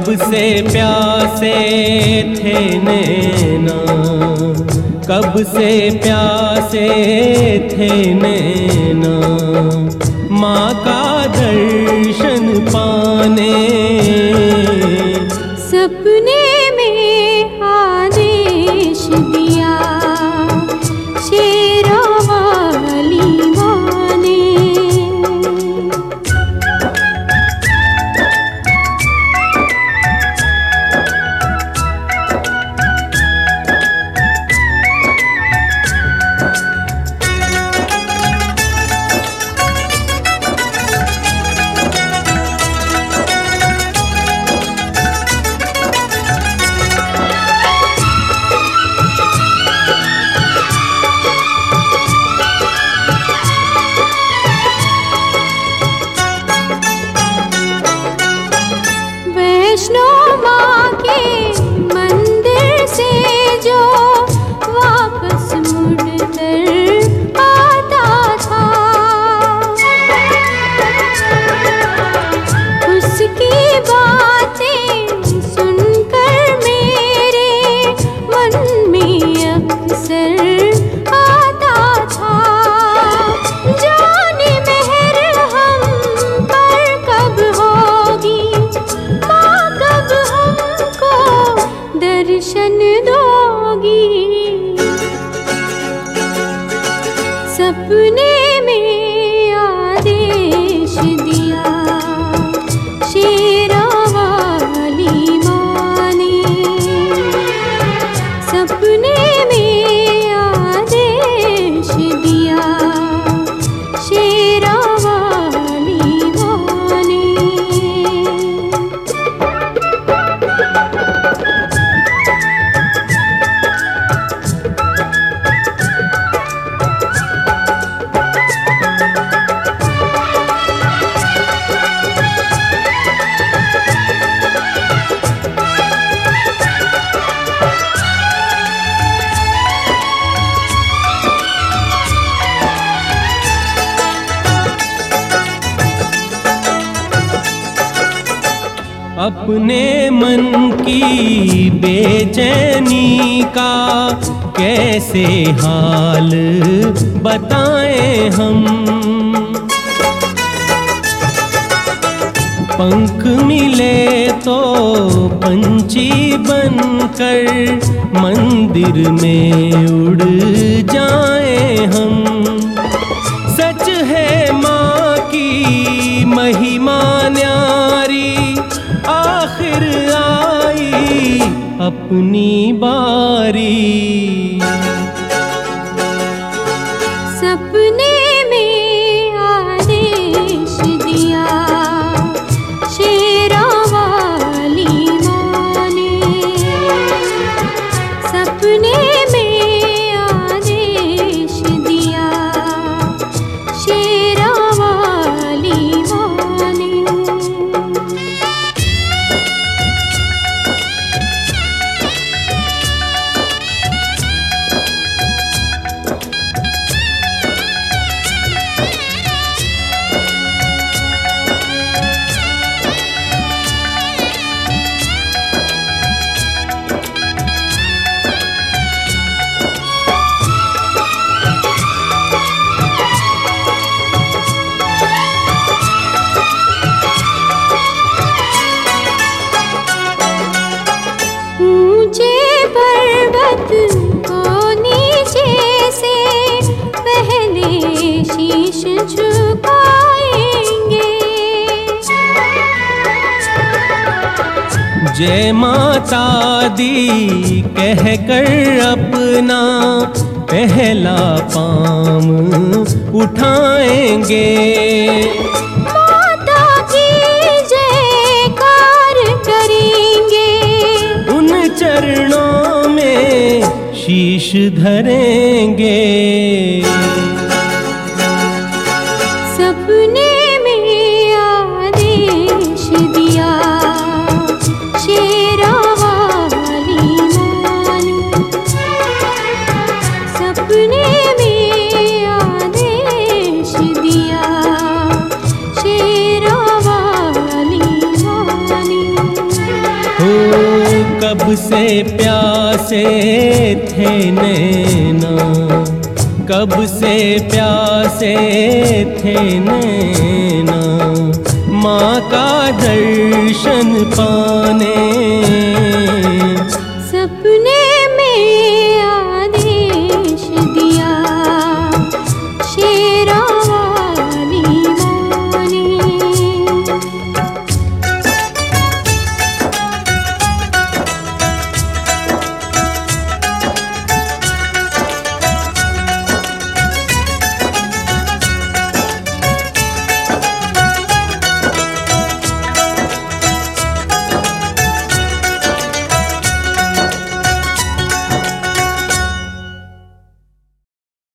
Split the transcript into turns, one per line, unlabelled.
कब से प्यासे थे नैना, कब से प्यासे थे नैना, माँ का दर्शन पाने।
सपने में आदेश दिया शेरों वाली माँ ने। वैष्णो माँ के मंदिर से जो वापस मुड़कर आता था, उसकी बातें सुनकर मेरे मन में अक्सर आता था। जाने मेहर हम पर कब होगी, दर्शन दोगी। सपने में आदेश दिया शेरों वाली माँ ने। सपने में आदेश दिया शेरों वाली माँ ने।
अपने मन की बेचैनी का कैसे हाल बताएं हम। पंख मिले तो पंछी बनकर मंदिर में उड़ जाएं हम। सच है माँ की महिमा न्यारी, आखिर आई अपनी बारी।
सपने में आदेश दिया शेरों वाली माँ ने। सपने में आदेश दिया शेरों वाली माँ ने। ऊंचे पर्वत को नीचे से पहले शीश झुकाएंगे।
जय माता दी कहकर अपना पहला पाँव उठाएंगे।
माता की जयकार करेंगे,
उन चरणों में शीश धरेंगे।
सपने में आदेश दिया शेरों वाली माँ ने। सपने में आदेश दिया शेरों वाली माँ ने।
कब से प्यासे थे नैना, कब से प्यासे थे नैना, माँ का दर्शन पाने